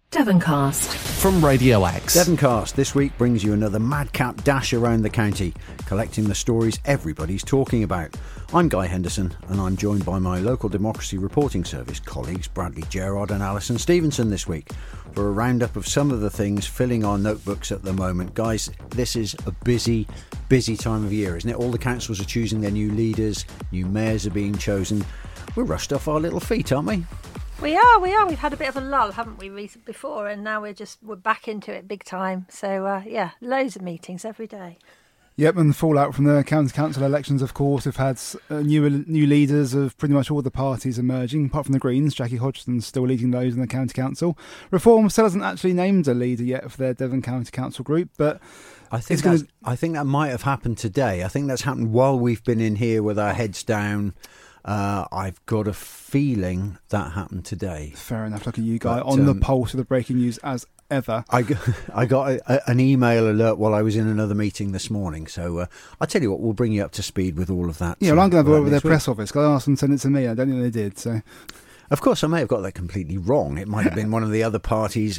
Devoncast from Radio X. Devoncast this week brings you another madcap dash around the county, collecting the stories everybody's talking about. I'm Guy Henderson, and I'm joined by my local democracy reporting service colleagues Bradley Gerard and Alison Stevenson this week for a roundup of some of the things filling our notebooks at the moment. Guys, this is a busy time of year, isn't it? All the councils are choosing their new leaders, new mayors are being chosen. We're rushed off our little feet, aren't we? We are. We've had a bit of a lull, haven't we, before, and now we're back into it big time. So, loads of meetings every day. Yep, and the fallout from the county council elections, of course, have had new leaders of pretty much all the parties emerging, apart from the Greens. Jackie Hodgson's still leading those in the county council. Reform still hasn't actually named a leader yet for their Devon County Council group, but I think that might have happened today. I think that's happened while we've been in here with our heads down. I've got a feeling that happened today. Fair enough. Look at you, Guy, on the pulse of the breaking news as ever. I got an email alert while I was in another meeting this morning. So I'll tell you what, we'll bring you up to speed with all of that. Yeah, well, I'm going to have a word with their press office. I asked them to send it to me. I don't think they did. So, of course, I may have got that completely wrong. It might have been one of the other parties.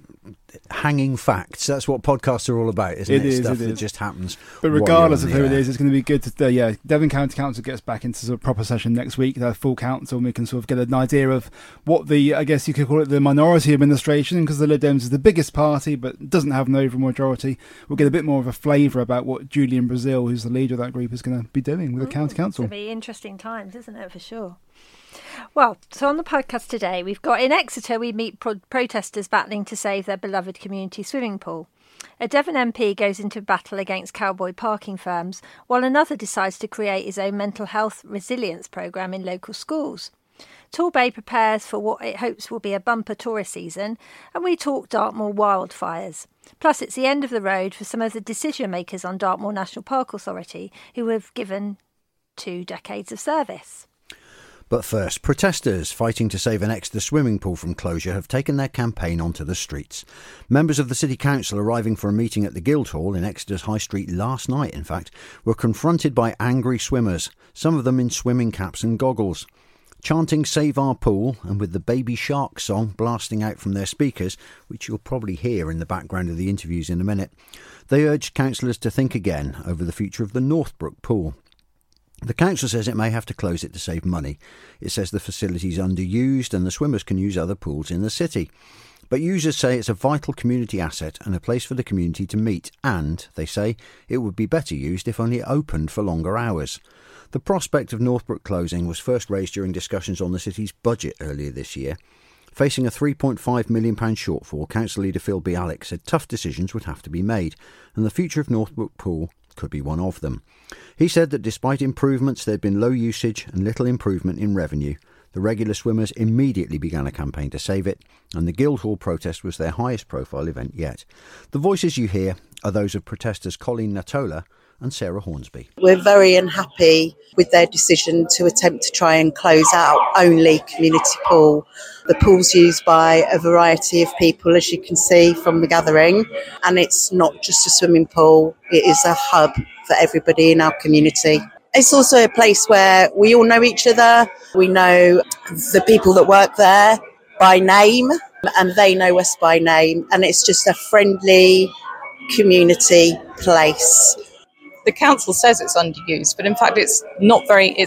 Hanging facts. That's what podcasts are all about, isn't it? Stuff that just happens. But regardless of who it is, it's going to be good to, Devon County Council gets back into sort of proper session next week, their full council, and we can sort of get an idea of what I guess you could call it the minority administration, because the Lib Dems is the biggest party but doesn't have an overall majority. We'll get a bit more of a flavour about what Julian Brazil, who's the leader of that group, is going to be doing with the county council. It's going to be interesting times, isn't it, for sure. Well, so on the podcast today, we've got in Exeter, we meet protesters battling to save their beloved community swimming pool. A Devon MP goes into battle against cowboy parking firms, while another decides to create his own mental health resilience programme in local schools. Torbay prepares for what it hopes will be a bumper tourist season, and we talk Dartmoor wildfires. Plus, it's the end of the road for some of the decision makers on Dartmoor National Park Authority who have given 2 decades of service. But first, protesters fighting to save an Exeter swimming pool from closure have taken their campaign onto the streets. Members of the City Council arriving for a meeting at the Guildhall in Exeter's High Street last night, in fact, were confronted by angry swimmers, some of them in swimming caps and goggles. Chanting "Save Our Pool" and with the Baby Shark song blasting out from their speakers, which you'll probably hear in the background of the interviews in a minute, they urged councillors to think again over the future of the Northbrook pool. The council says it may have to close it to save money. It says the facility is underused and the swimmers can use other pools in the city. But users say it's a vital community asset and a place for the community to meet, and, they say, it would be better used if only it opened for longer hours. The prospect of Northbrook closing was first raised during discussions on the city's budget earlier this year. Facing a £3.5 million shortfall, Council Leader Phil Bialik said tough decisions would have to be made, and the future of Northbrook Pool could be one of them. He said that despite improvements, there'd been low usage and little improvement in revenue. The regular swimmers immediately began a campaign to save it, and the Guildhall protest was their highest profile event yet. The voices you hear are those of protesters Colleen Natola and Sarah Hornsby. We're very unhappy with their decision to attempt to try and close out only community pool. The pool's used by a variety of people, as you can see from the gathering, and it's not just a swimming pool, it is a hub for everybody in our community. It's also a place where we all know each other, we know the people that work there by name, and they know us by name, and it's just a friendly community place. The council says it's underused, but in fact it's not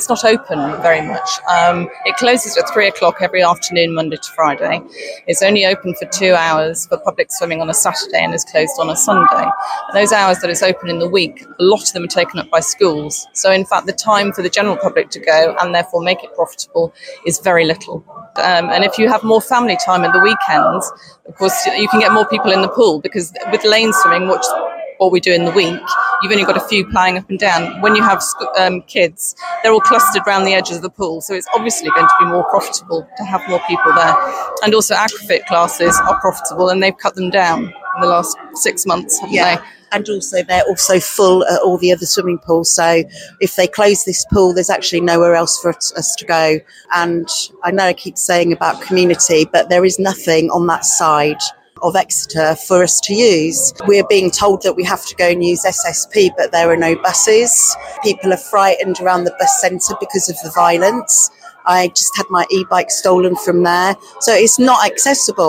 open very much. It closes at 3:00 every afternoon, Monday to Friday. It's only open for 2 hours for public swimming on a Saturday and is closed on a Sunday. And those hours that it's open in the week, a lot of them are taken up by schools. So in fact, the time for the general public to go and therefore make it profitable is very little. And if you have more family time in the weekends, of course, you can get more people in the pool, because with lane swimming, what we do in the week, you've only got a few plying up and down. When you have kids, they're all clustered around the edges of the pool, so it's obviously going to be more profitable to have more people there. And also aquafit classes are profitable, and they've cut them down in the last 6 months, haven't they? And also they're also full at all the other swimming pools, so if they close this pool, there's actually nowhere else for us to go. And I know I keep saying about community, but there is nothing on that side of Exeter for us to use. We're being told that we have to go and use SSP, but there are no buses. People are frightened around the bus centre because of the violence. I just had my e-bike stolen from there. So it's not accessible.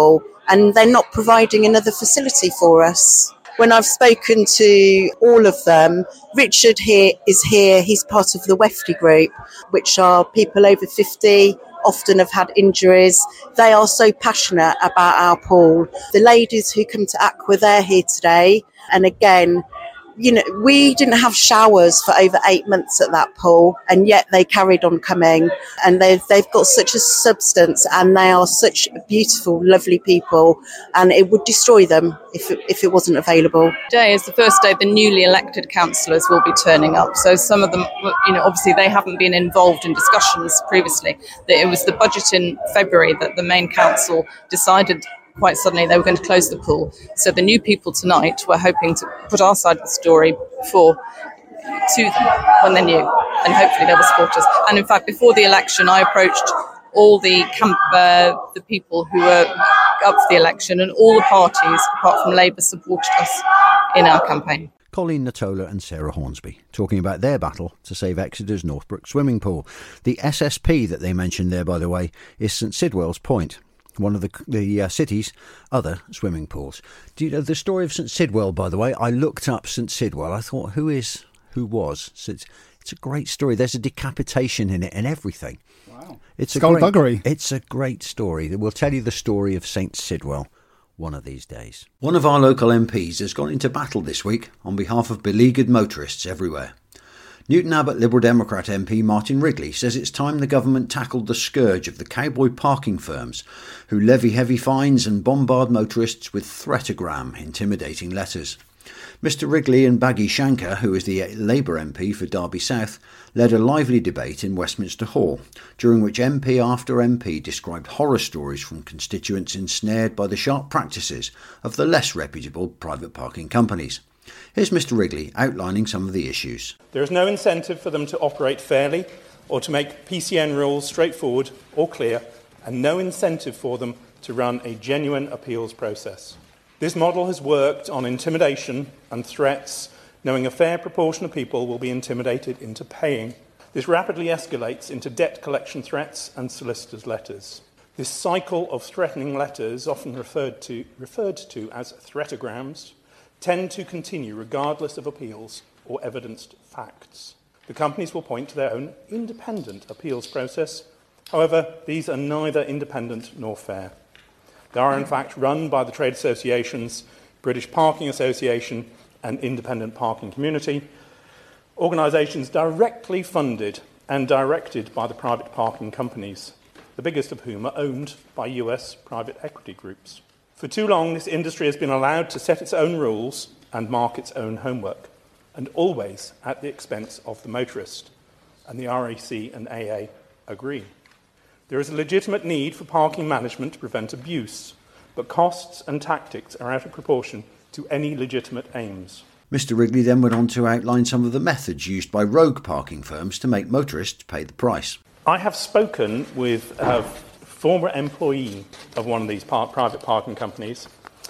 and they're not providing another facility for us. When I've spoken to all of them, Richard here is here, he's part of the WEFTI group, which are people over 50, often have had injuries. They are so passionate about our pool. The ladies who come to Aqua, they're here today, and again, you know, we didn't have showers for over 8 months at that pool, and yet they carried on coming, and they've got such a substance, and they are such beautiful, lovely people, and it would destroy them if it wasn't available. Today is the first day the newly elected councillors will be turning up. So some of them, you know, obviously they haven't been involved in discussions previously. It was the budget in February that the main council decided quite suddenly they were going to close the pool. So the new people tonight were hoping to put our side of the story to them when they knew, and hopefully they will support us. And in fact, before the election, I approached all the people who were up for the election, and all the parties, apart from Labour, supported us in our campaign. Colleen Natola and Sarah Hornsby talking about their battle to save Exeter's Northbrook swimming pool. The SSP that they mentioned there, by the way, is St Sidwell's Point, one of the city's other swimming pools. Do you know the story of St Sidwell, by the way? I looked up St Sidwell. I thought, who was? It's a great story. There's a decapitation in it and everything. Wow. It's a great story. We'll tell you the story of St Sidwell one of these days. One of our local MPs has gone into battle this week on behalf of beleaguered motorists everywhere. Newton Abbot Liberal Democrat MP Martin Wrigley says it's time the government tackled the scourge of the cowboy parking firms who levy heavy fines and bombard motorists with threatogram, intimidating letters. Mr Wrigley and Baggy Shankar, who is the Labour MP for Derby South, led a lively debate in Westminster Hall, during which MP after MP described horror stories from constituents ensnared by the sharp practices of the less reputable private parking companies. Here's Mr Wrigley outlining some of the issues. There is no incentive for them to operate fairly or to make PCN rules straightforward or clear, and no incentive for them to run a genuine appeals process. This model has worked on intimidation and threats, knowing a fair proportion of people will be intimidated into paying. This rapidly escalates into debt collection threats and solicitors' letters. This cycle of threatening letters, often referred to as threatograms, tend to continue regardless of appeals or evidenced facts. The companies will point to their own independent appeals process. However, these are neither independent nor fair. They are in fact run by the trade associations, British Parking Association and Independent Parking Community, organisations directly funded and directed by the private parking companies, the biggest of whom are owned by US private equity groups. For too long, this industry has been allowed to set its own rules and mark its own homework, and always at the expense of the motorist, and the RAC and AA agree. There is a legitimate need for parking management to prevent abuse, but costs and tactics are out of proportion to any legitimate aims. Mr Wrigley then went on to outline some of the methods used by rogue parking firms to make motorists pay the price. I have spoken with a former employee of one of these private parking companies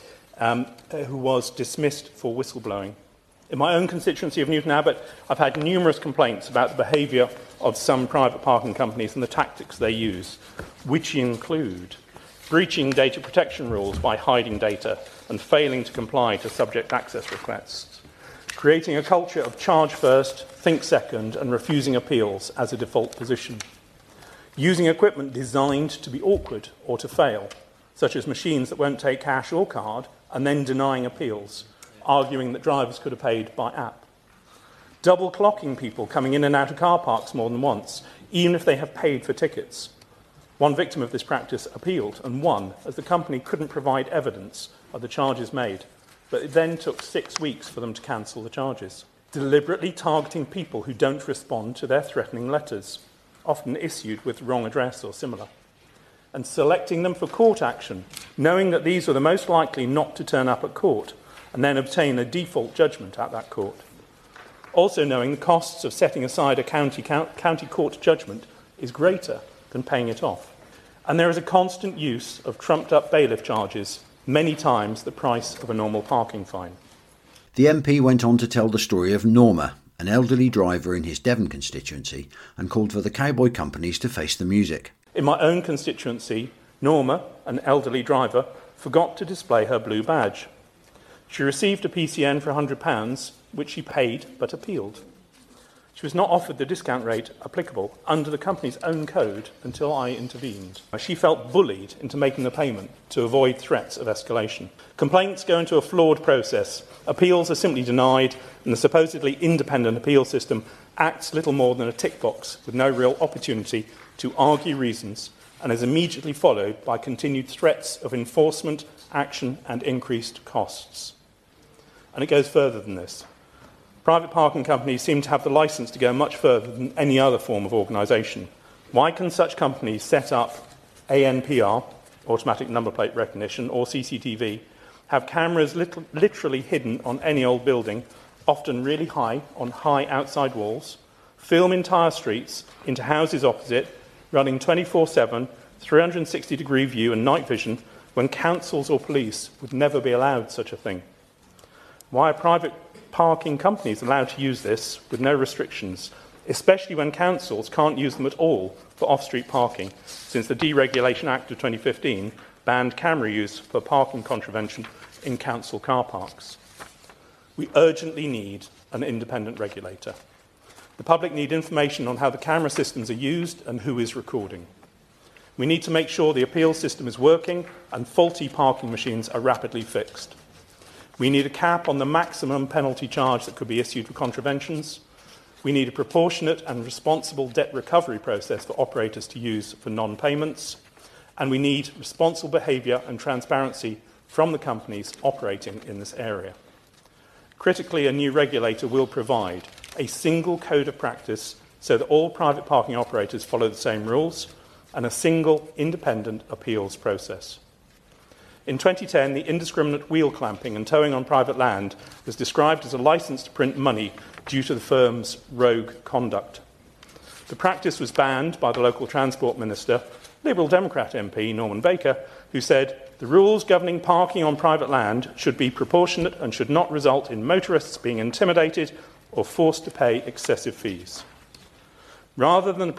who was dismissed for whistleblowing. In my own constituency of Newton Abbot, I've had numerous complaints about the behaviour of some private parking companies and the tactics they use, which include breaching data protection rules by hiding data and failing to comply to subject access requests, creating a culture of charge first, think second, and refusing appeals as a default position, using equipment designed to be awkward or to fail, such as machines that won't take cash or card, and then denying appeals, arguing that drivers could have paid by app. Double clocking people coming in and out of car parks more than once, even if they have paid for tickets. One victim of this practice appealed and won, as the company couldn't provide evidence of the charges made, but it then took 6 weeks for them to cancel the charges. Deliberately targeting people who don't respond to their threatening letters, often issued with wrong address or similar, and selecting them for court action, knowing that these were the most likely not to turn up at court and then obtain a default judgment at that court. Also knowing the costs of setting aside a county court judgment is greater than paying it off. And there is a constant use of trumped-up bailiff charges, many times the price of a normal parking fine. The MP went on to tell the story of Norma, an elderly driver in his Devon constituency, and called for the cowboy companies to face the music. In my own constituency, Norma, an elderly driver, forgot to display her blue badge. She received a PCN for £100, which she paid but appealed. She was not offered the discount rate applicable under the company's own code until I intervened. She felt bullied into making the payment to avoid threats of escalation. Complaints go into a flawed process. Appeals are simply denied, and the supposedly independent appeal system acts little more than a tick box with no real opportunity to argue reasons, and is immediately followed by continued threats of enforcement, action, and increased costs. And it goes further than this. Private parking companies seem to have the licence to go much further than any other form of organisation. Why can such companies set up ANPR, automatic number plate recognition, or CCTV, have cameras literally hidden on any old building, often really high, on high outside walls, film entire streets into houses opposite, running 24/7, 360-degree view and night vision, when councils or police would never be allowed such a thing? Why are private parking companies allowed to use this with no restrictions, especially when councils can't use them at all for off-street parking, since the Deregulation Act of 2015 banned camera use for parking contravention in council car parks? We urgently need an independent regulator. The public need information on how the camera systems are used and who is recording. We need to make sure the appeal system is working and faulty parking machines are rapidly fixed. We need a cap on the maximum penalty charge that could be issued for contraventions. We need a proportionate and responsible debt recovery process for operators to use for non-payments. And we need responsible behaviour and transparency from the companies operating in this area. Critically, a new regulator will provide a single code of practice so that all private parking operators follow the same rules, and a single independent appeals process. In 2010, the indiscriminate wheel clamping and towing on private land was described as a licence to print money due to the firm's rogue conduct. The practice was banned by the local Transport Minister, Liberal Democrat MP Norman Baker, who said, "The rules governing parking on private land should be proportionate and should not result in motorists being intimidated or forced to pay excessive fees." Rather than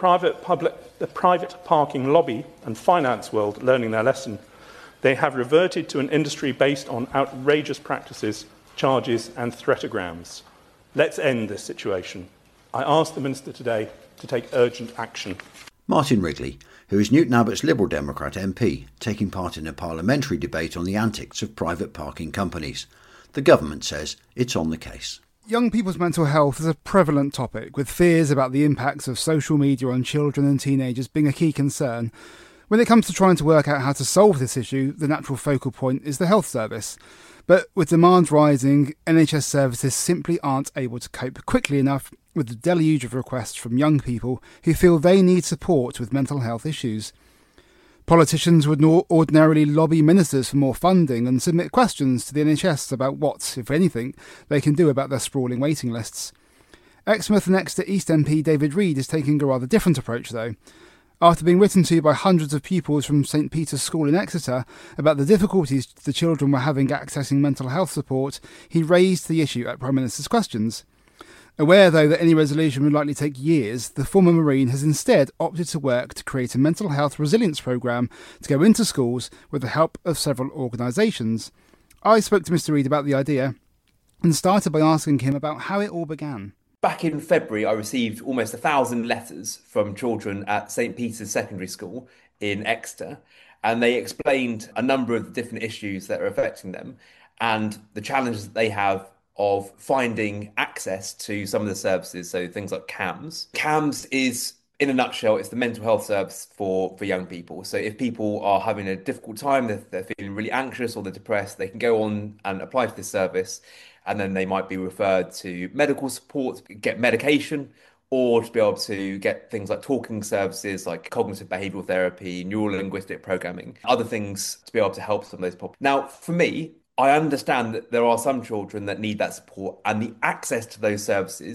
the private parking lobby and finance world learning their lesson, they have reverted to an industry based on outrageous practices, charges and threatograms. Let's end this situation. I ask the Minister today to take urgent action. Martin Wrigley, who is Newton Abbott's Liberal Democrat MP, taking part in a parliamentary debate on the antics of private parking companies. The government says it's on the case. Young people's mental health is a prevalent topic, with fears about the impacts of social media on children and teenagers being a key concern. When it comes to trying to work out how to solve this issue, the natural focal point is the health service. But with demand rising, NHS services simply aren't able to cope quickly enough with the deluge of requests from young people who feel they need support with mental health issues. Politicians would ordinarily lobby ministers for more funding and submit questions to the NHS about what, if anything, they can do about their sprawling waiting lists. Exmouth and Exeter East MP David Reid is taking a rather different approach, though. After being written to by hundreds of pupils from St Peter's School in Exeter about the difficulties the children were having accessing mental health support, he raised the issue at Prime Minister's questions. Aware, though, that any resolution would likely take years, the former Marine has instead opted to work to create a mental health resilience programme to go into schools with the help of several organisations. I spoke to Mr Reid about the idea and started by asking him about how it all began. Back in February, I received almost 1,000 letters from children at St Peter's Secondary School in Exeter, and they explained a number of the different issues that are affecting them and the challenges that they have of finding access to some of the services, so things like CAMHS. CAMHS is, in a nutshell, it's the mental health service for young people. So if people are having a difficult time, they're feeling really anxious or they're depressed, they can go on and apply for this service, and then they might be referred to medical support, get medication, or to be able to get things like talking services, like cognitive behavioural therapy, neurolinguistic programming, other things to be able to help some of those people. Now, for me, I understand that there are some children that need that support, and the access to those services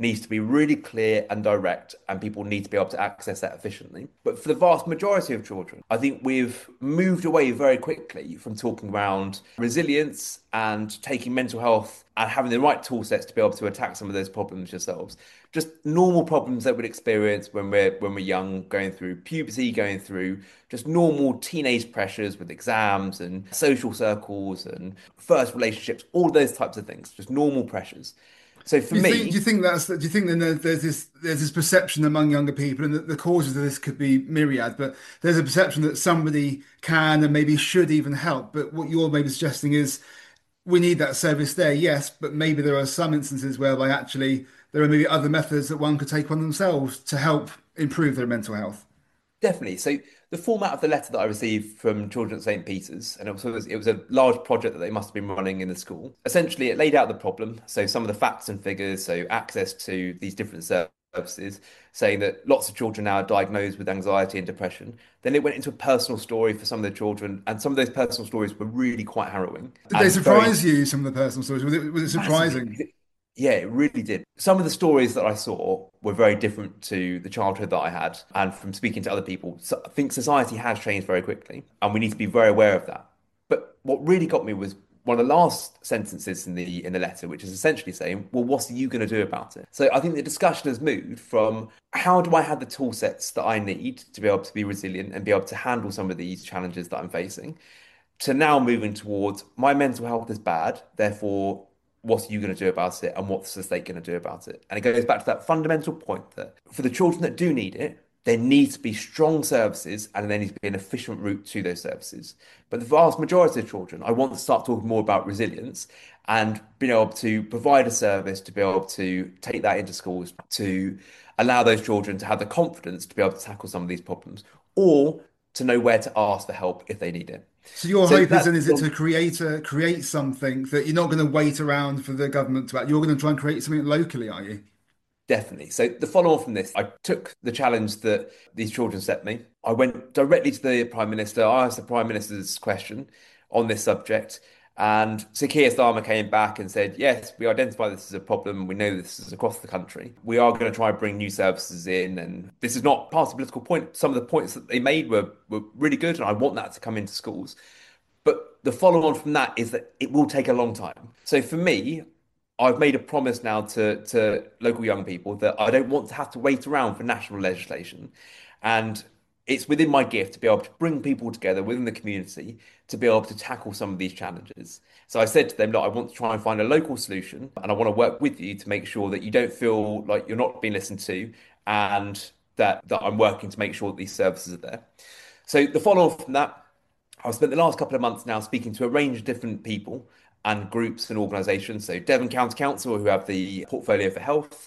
needs to be really clear and direct, and people need to be able to access that efficiently. But for the vast majority of children, I think we've moved away very quickly from talking around resilience and taking mental health and having the right tool sets to be able to attack some of those problems yourselves. Just normal problems that we'd experience when we're young, going through puberty, going through just normal teenage pressures with exams and social circles and first relationships, all those types of things, just normal pressures. So for me, do you think then there's this perception among younger people, and that the causes of this could be myriad, but there's a perception that somebody can and maybe should even help. But what you're maybe suggesting is we need that service there, yes, but maybe there are some instances whereby actually there are maybe other methods that one could take on themselves to help improve their mental health. definitely. So the format of the letter that I received from children at St. Peter's, and it was a large project that they must have been running in the school. Essentially, it laid out the problem. So some of the facts and figures, so access to these different services, saying that lots of children now are diagnosed with anxiety and depression. Then it went into a personal story for some of the children, and some of those personal stories were really quite harrowing. Did they surprise you, some of the personal stories? Was it surprising? Yeah, it really did. Some of the stories that I saw were very different to the childhood that I had. And from speaking to other people, so I think society has changed very quickly, and we need to be very aware of that. But what really got me was one of the last sentences in the letter, which is essentially saying, well, what are you going to do about it? So I think the discussion has moved from how do I have the tool sets that I need to be able to be resilient and be able to handle some of these challenges that I'm facing, to now moving towards my mental health is bad, therefore what are you going to do about it, and what's the state going to do about it? And it goes back to that fundamental point that for the children that do need it, there needs to be strong services, and there needs to be an efficient route to those services. But the vast majority of children, I want to start talking more about resilience and being able to provide a service to be able to take that into schools, to allow those children to have the confidence to be able to tackle some of these problems, or to know where to ask for help if they need it. So your hope is it to create something that you're not going to wait around for the government to act. You're going to try and create something locally, are you? Definitely. So the follow-on from this, I took the challenge that these children set me. I went directly to the Prime Minister. I asked the Prime Minister's question on this subject. And Sir Keir Starmer came back and said, yes, we identify this as a problem. We know this is across the country. We are going to try and bring new services in. And this is not part of a political point. Some of the points that they made were really good, and I want that to come into schools. But the follow-on from that is that it will take a long time. So for me, I've made a promise now to local young people that I don't want to have to wait around for national legislation. And it's within my gift to be able to bring people together within the community to be able to tackle some of these challenges. So I said to them, look, I want to try and find a local solution, and I want to work with you to make sure that you don't feel like you're not being listened to, and that I'm working to make sure that these services are there. So the follow-on from that, I've spent the last couple of months now speaking to a range of different people and groups and organisations. So Devon County Council, who have the portfolio for health,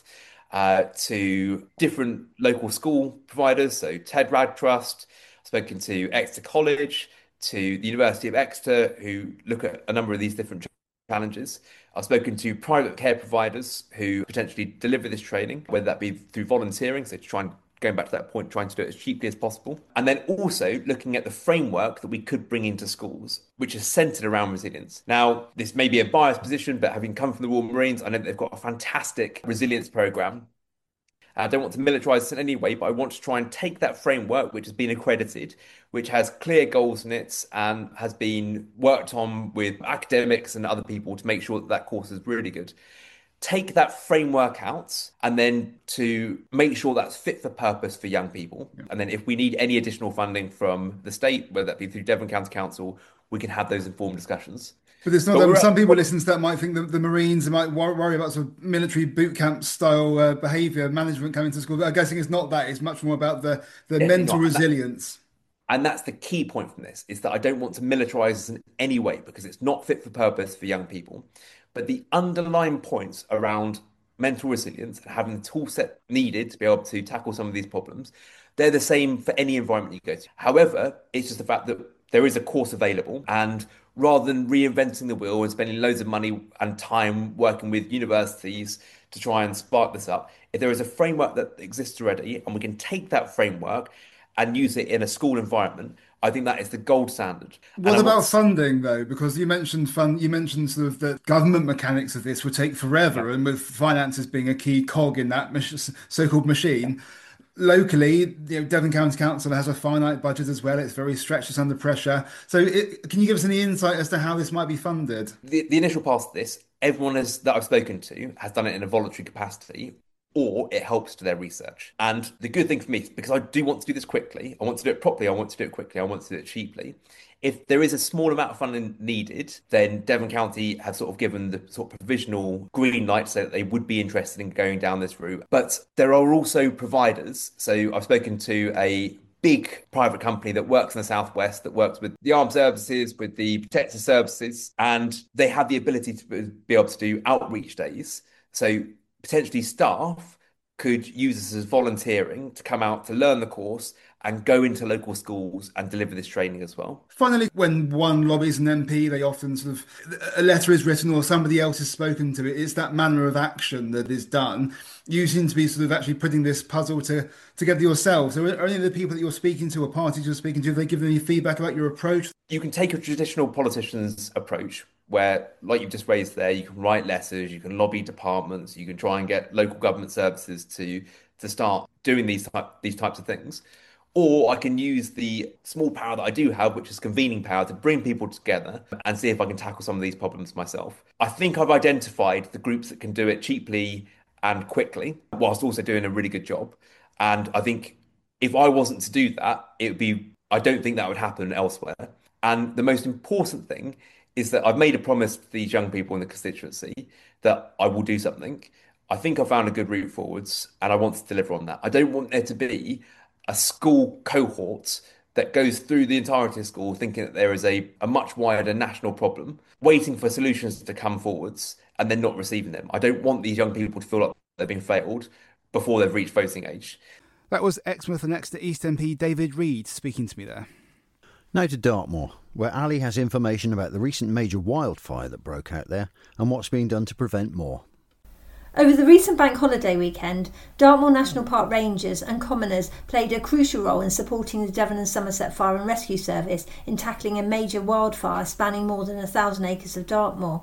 to different local school providers, so Ted Rad Trust. I've spoken to Exeter College, to the University of Exeter, who look at a number of these different challenges. I've spoken to private care providers who potentially deliver this training, whether that be through volunteering, so to try and, going back to that point, trying to do it as cheaply as possible. And then also looking at the framework that we could bring into schools, which is centred around resilience. Now, this may be a biased position, but having come from the Royal Marines, I know that they've got a fantastic resilience programme. I don't want to militarise this in any way, but I want to try and take that framework, which has been accredited, which has clear goals in it and has been worked on with academics and other people to make sure that that course is really good. Take that framework out and then to make sure that's fit for purpose for young people. Yeah. And then if we need any additional funding from the state, whether that be through Devon County Council, we can have those informed discussions. But it's not that some people listening to that might think that the Marines might worry about sort of military boot camp style behaviour, management coming to school. But I'm guessing it's not that. It's much more about the mental resilience. And that's the key point from this, is that I don't want to militarise this in any way because it's not fit for purpose for young people. But the underlying points around mental resilience and having the tool set needed to be able to tackle some of these problems, they're the same for any environment you go to. However, it's just the fact that there is a course available, and rather than reinventing the wheel and spending loads of money and time working with universities to try and spark this up, if there is a framework that exists already and we can take that framework and use it in a school environment, I think that is the gold standard. What about funding, though? Because you mentioned sort of the government mechanics of this would take forever, and with finances being a key cog in that so-called machine. Locally, Devon County Council has a finite budget as well. It's very stretched, it's under pressure. So can you give us any insight as to how this might be funded? The initial pass of this, everyone that I've spoken to has done it in a voluntary capacity, or it helps to their research. And the good thing for me, because I do want to do this quickly, I want to do it properly, I want to do it quickly, I want to do it cheaply. If there is a small amount of funding needed, then Devon County have sort of given the sort of provisional green light so that they would be interested in going down this route. But there are also providers. So I've spoken to a big private company that works in the Southwest, that works with the armed services, with the protective services, and they have the ability to be able to do outreach days. So potentially staff could use this as volunteering to come out to learn the course and go into local schools and deliver this training as well. Finally, when one lobbies an MP, they often sort of, a letter is written or somebody else has spoken to it. It's that manner of action that is done. You seem to be sort of actually putting this puzzle together yourselves. So are any of the people that you're speaking to or parties you're speaking to, have they given any feedback about your approach? You can take a traditional politician's approach where, like you've just raised there, you can write letters, you can lobby departments, you can try and get local government services to start doing these types of things. Or I can use the small power that I do have, which is convening power, to bring people together and see if I can tackle some of these problems myself. I think I've identified the groups that can do it cheaply and quickly, whilst also doing a really good job. And I think if I wasn't to do that, I don't think that would happen elsewhere. And the most important thing is that I've made a promise to these young people in the constituency that I will do something. I think I found a good route forwards, and I want to deliver on that. I don't want there to be a school cohort that goes through the entirety of school thinking that there is a much wider national problem, waiting for solutions to come forwards and then not receiving them. I don't want these young people to feel like they've been failed before they've reached voting age. That was Exmouth and Exeter East MP David Reid speaking to me there. Now to Dartmoor, where Ali has information about the recent major wildfire that broke out there and what's being done to prevent more. Over the recent bank holiday weekend, Dartmoor National Park rangers and commoners played a crucial role in supporting the Devon and Somerset Fire and Rescue Service in tackling a major wildfire spanning more than 1,000 acres of Dartmoor.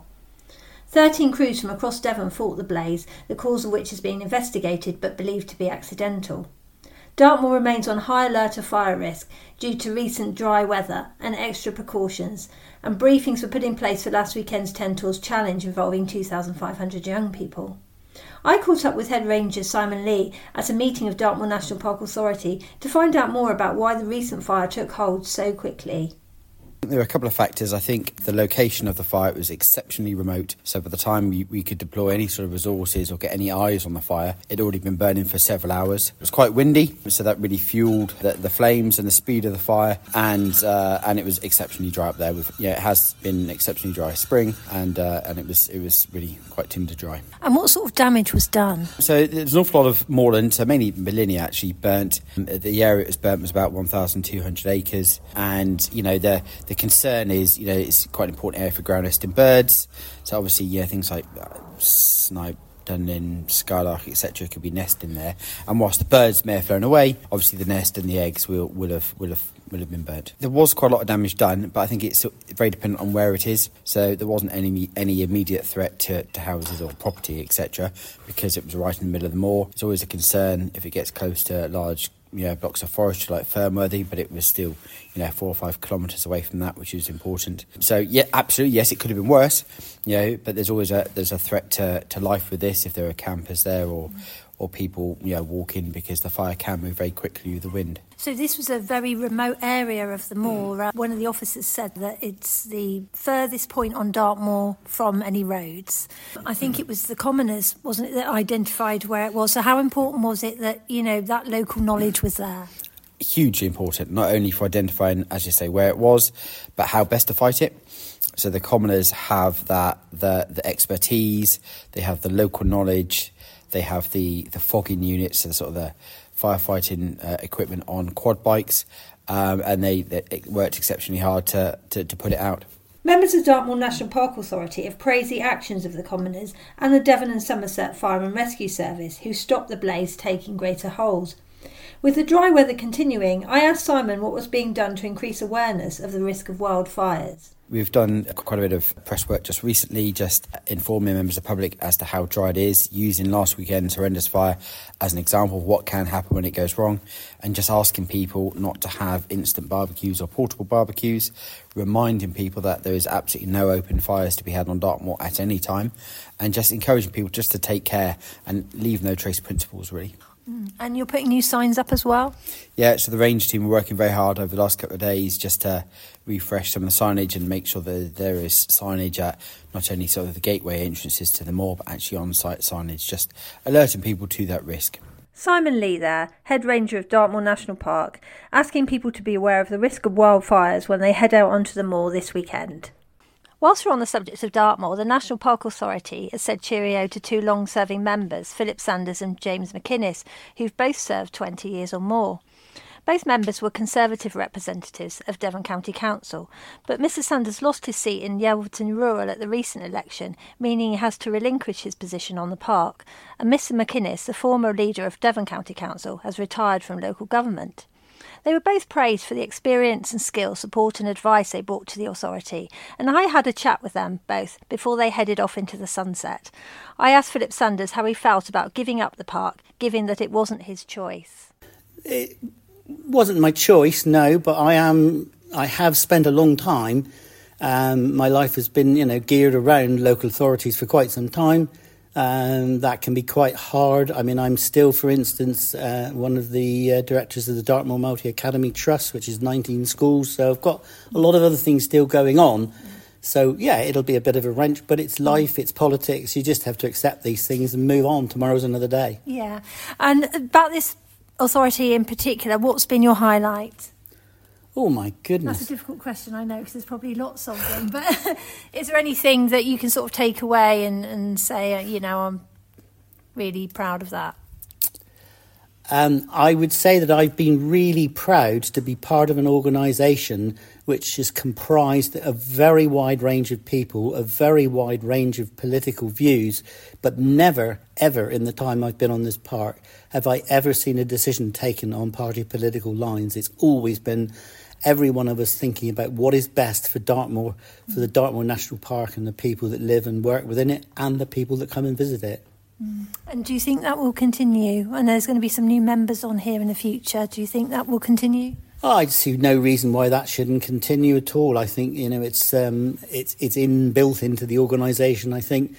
13 crews from across Devon fought the blaze, the cause of which has been investigated but believed to be accidental. Dartmoor remains on high alert of fire risk due to recent dry weather and extra precautions, and briefings were put in place for last weekend's 10 Tours Challenge involving 2,500 young people. I caught up with Head Ranger Simon Lee at a meeting of Dartmoor National Park Authority to find out more about why the recent fire took hold so quickly. There were a couple of factors. I think the location of the fire was exceptionally remote, so by the time we could deploy any sort of resources or get any eyes on the fire, it had already been burning for several hours. It was quite windy, so that really fuelled the flames and the speed of the fire, and it was exceptionally dry up there. It has been exceptionally dry spring, and it was really quite tinder dry. And what sort of damage was done? So there's an awful lot of moorland, so mainly Molinia actually burnt. The area it was burnt was about 1,200 acres, and the concern is, it's quite an important area for ground nesting birds. So obviously, things like snipe, dunlin, skylark, etc. could be nesting there. And whilst the birds may have flown away, obviously the nest and the eggs will have been burnt. There was quite a lot of damage done, but I think it's very dependent on where it is. So there wasn't any immediate threat to houses or property, etc. because it was right in the middle of the moor. It's always a concern if it gets close to large blocks of forest like Fernworthy, but it was still 4 or 5 kilometres away from that, which is important. So yeah, absolutely, yes, it could have been worse, but there's always a threat to life with this if there are campers there or people walking, because the fire can move very quickly with the wind. So this was a very remote area of the moor. One of the officers said that it's the furthest point on Dartmoor from any roads. I think it was the commoners, wasn't it, that identified where it was. So how important was it that, that local knowledge was there? Hugely important, not only for identifying, as you say, where it was, but how best to fight it. So the commoners have the expertise, they have the local knowledge, they have the fogging units and sort of the firefighting equipment on quad bikes, and they worked exceptionally hard to put it out. Members of Dartmoor National Park Authority have praised the actions of the commoners and the Devon and Somerset Fire and Rescue Service, who stopped the blaze taking greater hold. With the dry weather continuing, I asked Simon what was being done to increase awareness of the risk of wildfires. We've done quite a bit of press work just recently, just informing members of the public as to how dry it is, using last weekend's horrendous fire as an example of what can happen when it goes wrong, and just asking people not to have instant barbecues or portable barbecues, reminding people that there is absolutely no open fires to be had on Dartmoor at any time, and just encouraging people just to take care and leave no trace principles, really. And you're putting new signs up as well? Yeah, so the range team are working very hard over the last couple of days just to refresh some of the signage and make sure that there is signage at not only sort of the gateway entrances to the moor, but actually on-site signage, just alerting people to that risk. Simon Lee there, Head Ranger of Dartmoor National Park, asking people to be aware of the risk of wildfires when they head out onto the moor this weekend. Whilst we're on the subject of Dartmoor, the National Park Authority has said cheerio to two long-serving members, Philip Sanders and James McInnes, who've both served 20 years or more. Both members were Conservative representatives of Devon County Council, but Mr Sanders lost his seat in Yelverton Rural at the recent election, meaning he has to relinquish his position on the park, and Mr McInnes, the former leader of Devon County Council, has retired from local government. They were both praised for the experience and skill, support and advice they brought to the authority, and I had a chat with them both before they headed off into the sunset. I asked Philip Sanders how he felt about giving up the park, given that it wasn't his choice. It wasn't my choice, no, but I have spent a long time. My life has been, geared around local authorities for quite some time. That can be quite hard. I mean, I'm still, for instance, one of the directors of the Dartmoor Multi-Academy Trust, which is 19 schools. So I've got a lot of other things still going on. So, yeah, it'll be a bit of a wrench, but it's life, it's politics. You just have to accept these things and move on. Tomorrow's another day. Yeah. And about this authority in particular, what's been your highlight? Oh, my goodness. That's a difficult question, I know, because there's probably lots of them. But is there anything that you can sort of take away and say, I'm really proud of that? I would say that I've been really proud to be part of an organisation which is comprised of a very wide range of people, a very wide range of political views, but never, ever in the time I've been on this park have I ever seen a decision taken on party political lines. It's always been every one of us thinking about what is best for Dartmoor, for the Dartmoor National Park and the people that live and work within it and the people that come and visit it. And do you think that will continue? And there's going to be some new members on here in the future. Do you think that will continue? I see no reason why that shouldn't continue at all. I think, it's inbuilt into the organisation. I think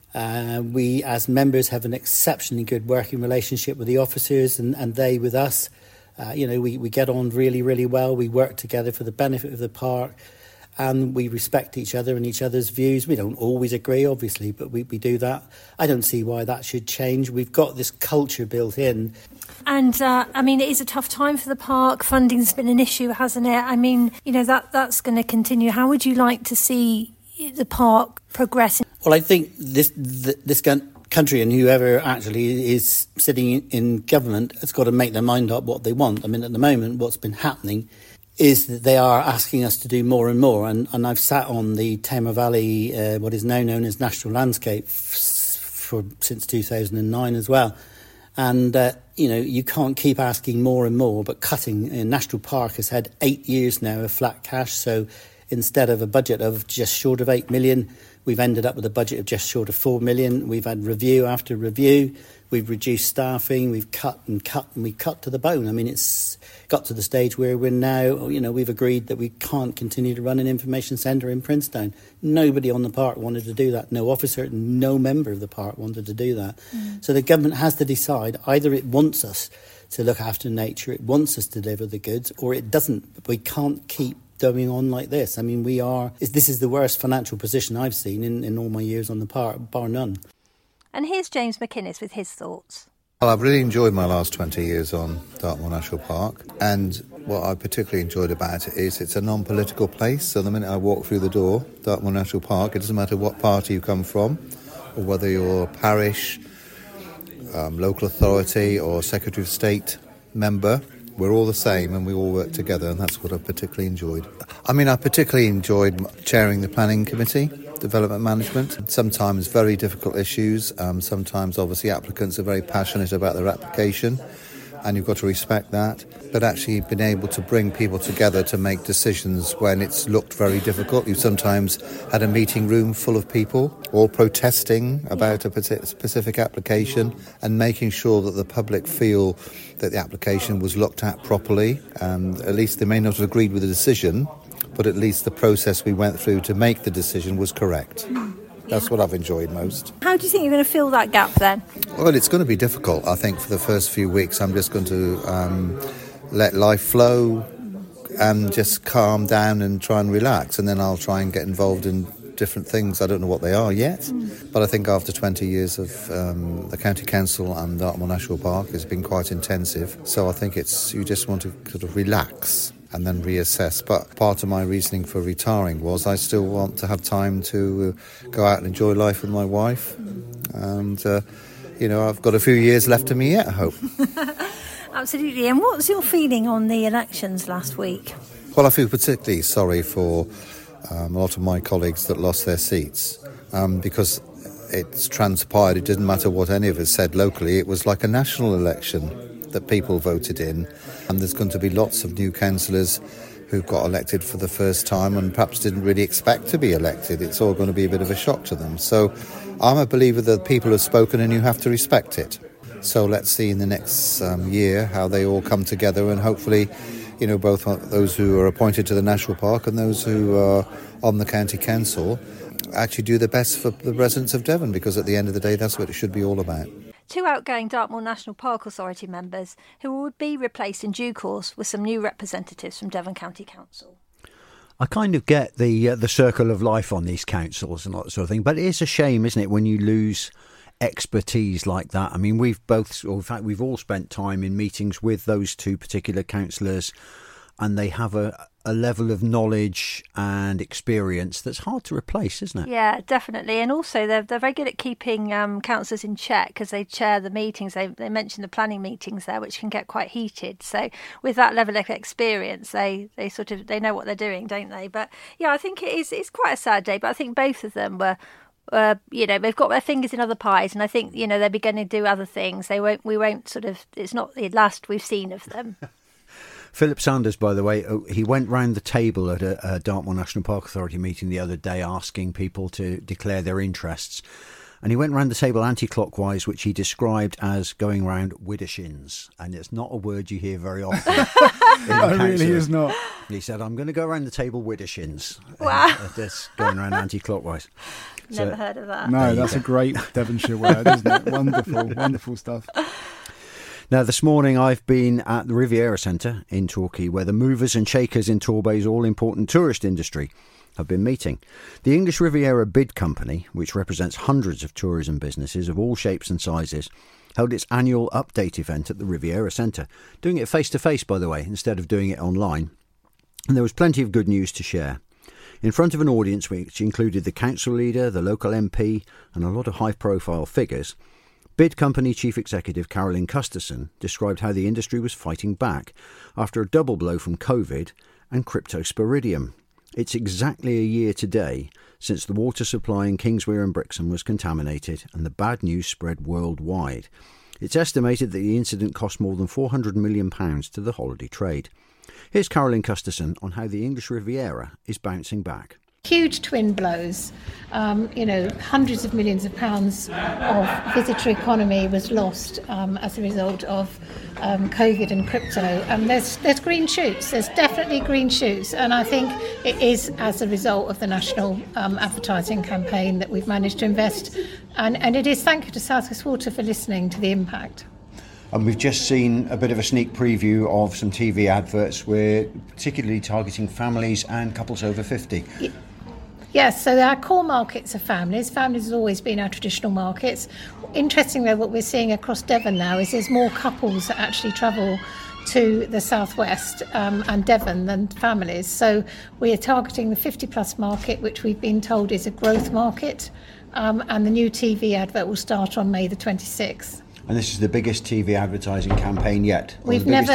we as members have an exceptionally good working relationship with the officers and they with us. We get on really, really well. We work together for the benefit of the park and we respect each other and each other's views. We don't always agree, obviously, but we do that. I don't see why that should change. We've got this culture built in. And, it is a tough time for the park. Funding's been an issue, hasn't it? That's going to continue. How would you like to see the park progress? Well, I think this country and whoever actually is sitting in government has got to make their mind up what they want. I mean, at the moment, what's been happening is that they are asking us to do more and more. And I've sat on the Tamar Valley, what is now known as National Landscape, since 2009 as well. And, you can't keep asking more and more, but cutting. National Park has had 8 years now of flat cash. So instead of a budget of just short of 8 million, we've ended up with a budget of just short of 4 million. We've had review after review. We've reduced staffing. We've cut and we cut to the bone. I mean, it's got to the stage where we're now, we've agreed that we can't continue to run an information centre in Princetown. Nobody on the park wanted to do that. No officer, no member of the park wanted to do that. So the government has to decide either it wants us to look after nature, it wants us to deliver the goods, or it doesn't. We can't keep going on like this. I mean, this is the worst financial position I've seen in all my years on the park, bar none. And here's James McInnes with his thoughts. Well, I've really enjoyed my last 20 years on Dartmoor National Park, and what I particularly enjoyed about it is it's a non-political place. So the minute I walk through the door, Dartmoor National Park, it doesn't matter what party you come from, or whether you're parish, local authority or Secretary of State member, we're all the same and we all work together, and that's what I've particularly enjoyed. I mean, I particularly enjoyed chairing the planning committee, development management. Sometimes very difficult issues. Sometimes, obviously, applicants are very passionate about their application. and you've got to respect that. But actually been able to bring people together to make decisions when it's looked very difficult. You've sometimes had a meeting room full of people all protesting about a specific application, and making sure that the public feel that the application was looked at properly. At least they may not have agreed with the decision, but at least the process we went through to make the decision was correct. That's what I've enjoyed most. How do you think you're going to fill that gap then? Well, it's going to be difficult. I think for the first few weeks I'm just going to let life flow and just calm down and try and relax, and then I'll try and get involved in different things. I don't know what they are yet, but I think after 20 years of the County Council and Dartmoor National Park, it's been quite intensive. So I think you just want to sort of relax and then reassess. But part of my reasoning for retiring was I still want to have time to go out and enjoy life with my wife. And, I've got a few years left of me yet, I hope. Absolutely. And what's your feeling on the elections last week? Well, I feel particularly sorry for a lot of my colleagues that lost their seats because it's transpired. It didn't matter what any of us said locally. It was like a national election that people voted in, and there's going to be lots of new councillors who got elected for the first time and perhaps didn't really expect to be elected. It's all going to be a bit of a shock to them. So I'm a believer that people have spoken and you have to respect it. So let's see in the next year how they all come together, and hopefully, both those who are appointed to the National Park and those who are on the County Council actually do the best for the residents of Devon, because at the end of the day, that's what it should be all about. 2 outgoing Dartmoor National Park Authority members who will be replaced in due course with some new representatives from Devon County Council. I kind of get the circle of life on these councils and that sort of thing, but it is a shame, isn't it, when you lose expertise like that. I mean, we've all spent time in meetings with those 2 particular councillors, and they have a level of knowledge and experience that's hard to replace, isn't it? Yeah, definitely. And also they're very good at keeping councillors in check, because they chair the meetings. They mentioned the planning meetings there, which can get quite heated. So with that level of experience, they know what they're doing, don't they? But yeah, I think it's quite a sad day, but I think both of them were they've got their fingers in other pies, and I think they'll be going to do other things. It's not the last we've seen of them. Philip Sanders, by the way, he went round the table at a Dartmoor National Park Authority meeting the other day asking people to declare their interests. And he went round the table anti-clockwise, which he described as going round widdershins. And it's not a word you hear very often. It really is not. He said, I'm going to go round the table widdershins. Wow. That's going round anti-clockwise. Never heard of that. No, that's a great Devonshire word, isn't it? Wonderful, wonderful stuff. Now, this morning I've been at the Riviera Centre in Torquay, where the movers and shakers in Torbay's all-important tourist industry have been meeting. The English Riviera Bid Company, which represents hundreds of tourism businesses of all shapes and sizes, held its annual update event at the Riviera Centre, doing it face-to-face, by the way, instead of doing it online. And there was plenty of good news to share. In front of an audience which included the council leader, the local MP and a lot of high-profile figures, Bid Company Chief Executive Carolyn Custerson described how the industry was fighting back after a double blow from COVID and cryptosporidium. It's exactly a year today since the water supply in Kingswear and Brixham was contaminated and the bad news spread worldwide. It's estimated that the incident cost more than £400 million to the holiday trade. Here's Carolyn Custerson on how the English Riviera is bouncing back. Huge twin blows, hundreds of millions of pounds of visitor economy was lost as a result of COVID and crypto. And there's green shoots, there's definitely green shoots. And I think it is as a result of the national advertising campaign that we've managed to invest. And it is thank you to South West Water for listening to the impact. And we've just seen a bit of a sneak preview of some TV adverts. We're particularly targeting families and couples over 50. Yes, so our core markets are families. Families has always been our traditional markets. Interestingly, what we're seeing across Devon now is there's more couples that actually travel to the southwest and Devon than families. So we are targeting the 50-plus market, which we've been told is a growth market. And the new TV advert will start on May the 26th. And this is the biggest TV advertising campaign yet. We've never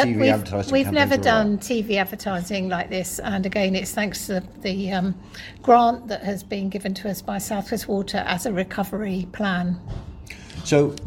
done TV advertising like this, and again, it's thanks to the grant that has been given to us by South West Water as a recovery plan. So,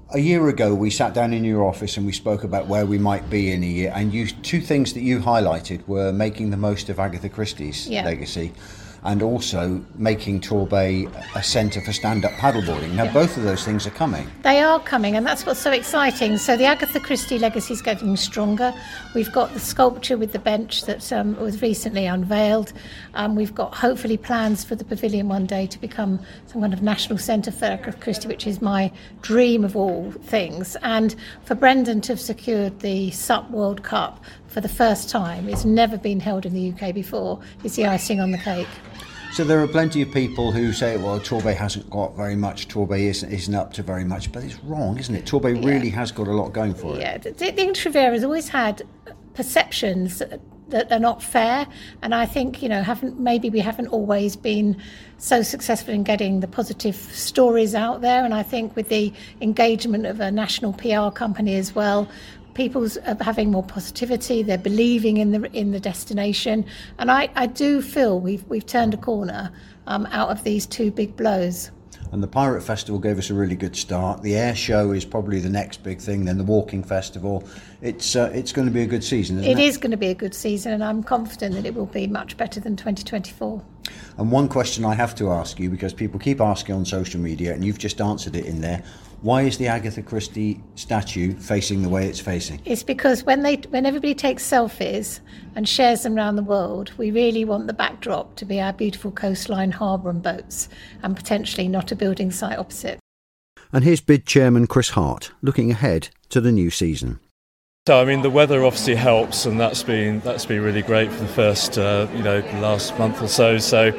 A year ago, we sat down in your office and we spoke about where we might be in a year. And two things that you highlighted were making the most of Agatha Christie's legacy and also making Torbay a centre for stand-up paddleboarding. Now, both of those things are coming. They are coming, and that's what's so exciting. So the Agatha Christie legacy is getting stronger. We've got the sculpture with the bench that was recently unveiled. We've got hopefully plans for the pavilion one day to become some kind of national centre for Agatha Christie, which is my dream of all things. And for Brendan to have secured the SUP World Cup for the first time, it's never been held in the UK before, is the icing on the cake. So there are plenty of people who say, well, Torbay hasn't got very much, Torbay isn't up to very much, but it's wrong, isn't it? Torbay really has got a lot going for it. Yeah, the English Riviera has always had perceptions that are not fair, and I think, we haven't always been so successful in getting the positive stories out there, and I think with the engagement of a national PR company as well, people's having more positivity, they're believing in the destination, and I do feel we've turned a corner out of these two big blows. And the Pirate Festival gave us a really good start. The Air Show is probably the next big thing, then the Walking Festival. It's going to be a good season, isn't it? It is going to be a good season, and I'm confident that it will be much better than 2024. And one question I have to ask you, because people keep asking on social media, and you've just answered it in there, why is the Agatha Christie statue facing the way it's facing? It's because when everybody takes selfies and shares them around the world, we really want the backdrop to be our beautiful coastline, harbour and boats, and potentially not a building site opposite. And here's BID Chairman Chris Hart looking ahead to the new season. So, the weather obviously helps, and that's been really great for the first, last month or so.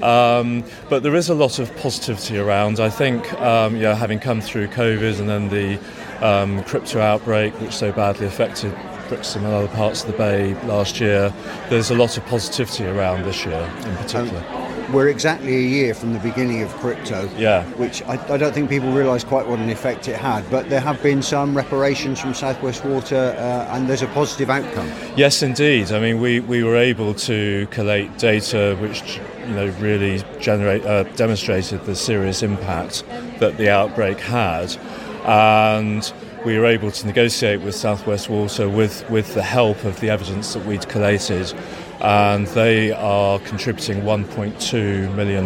But there is a lot of positivity around. I think, having come through COVID and then the crypto outbreak, which so badly affected Brixham and other parts of the Bay last year, there's a lot of positivity around this year in particular. We're exactly a year from the beginning of crypto, which I don't think people realise quite what an effect it had, but there have been some reparations from South West Water and there's a positive outcome. Yes, indeed. We were able to collate data which really demonstrated the serious impact that the outbreak had, and we were able to negotiate with South West Water with the help of the evidence that we'd collated, and they are contributing £1.2 million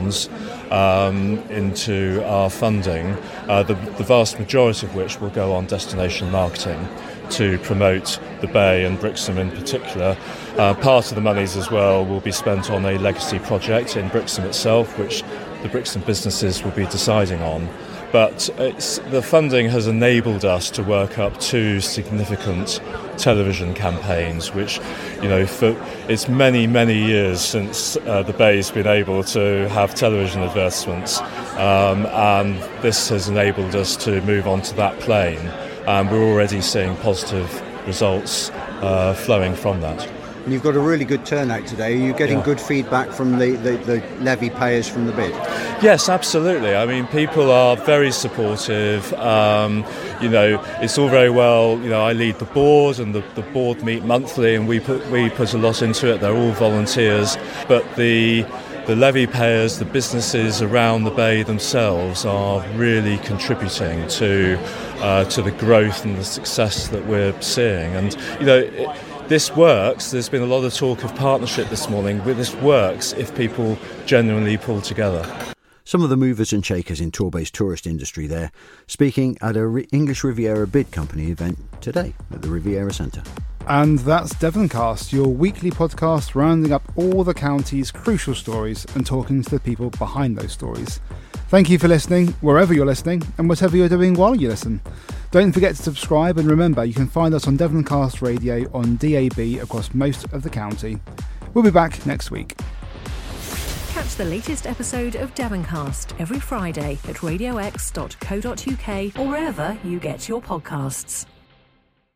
into our funding, the vast majority of which will go on destination marketing to promote the Bay and Brixham in particular. Part of the monies as well will be spent on a legacy project in Brixham itself, which the Brixham businesses will be deciding on. But the funding has enabled us to work up two significant television campaigns, which, it's many, many years since the Bay's been able to have television advertisements, and this has enabled us to move on to that plane, and we're already seeing positive results flowing from that. And you've got a really good turnout today. Are you getting good feedback from the levy payers from the BID? Yes, absolutely. People are very supportive. It's all very well. I lead the board, and the board meet monthly, and we put a lot into it. They're all volunteers, but the levy payers, the businesses around the Bay themselves are really contributing to the growth and the success that we're seeing. And this works. There's been a lot of talk of partnership this morning, but this works if people genuinely pull together. Some of the movers and shakers in Torbay's tourist industry there, speaking at a English Riviera BID Company event today at the Riviera Centre. And that's Devoncast, your weekly podcast rounding up all the county's crucial stories and talking to the people behind those stories. Thank you for listening, wherever you're listening, and whatever you're doing while you listen. Don't forget to subscribe, and remember, you can find us on Devoncast Radio on DAB across most of the county. We'll be back next week. Catch the latest episode of Devoncast every Friday at radiox.co.uk or wherever you get your podcasts.